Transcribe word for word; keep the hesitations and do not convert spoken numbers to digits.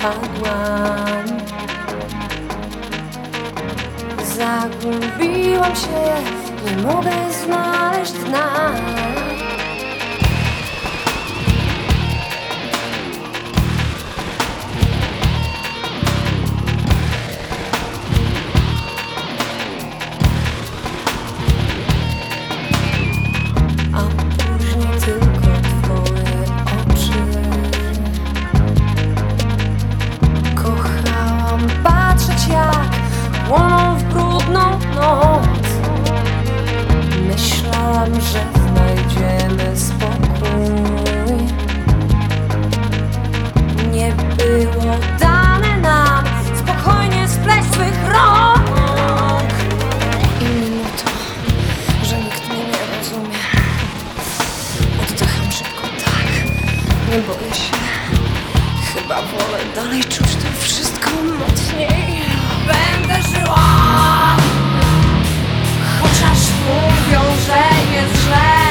zapadłam. Zagubiłam się, nie mogę znaleźć dna. A później tylko twoje oczy. Kochałam patrzeć, jak płoną w brudną noc. Myślałam, że znajdziemy spokój. Nie było dane nam spokojnie spleść swych rąk. I mimo to, że nikt mnie nie rozumie, oddycham szybko, tak, nie boję się. Chyba wolę dalej czuć to wszystko mocniej. Będę żyła, chociaż mówią, że jest źle.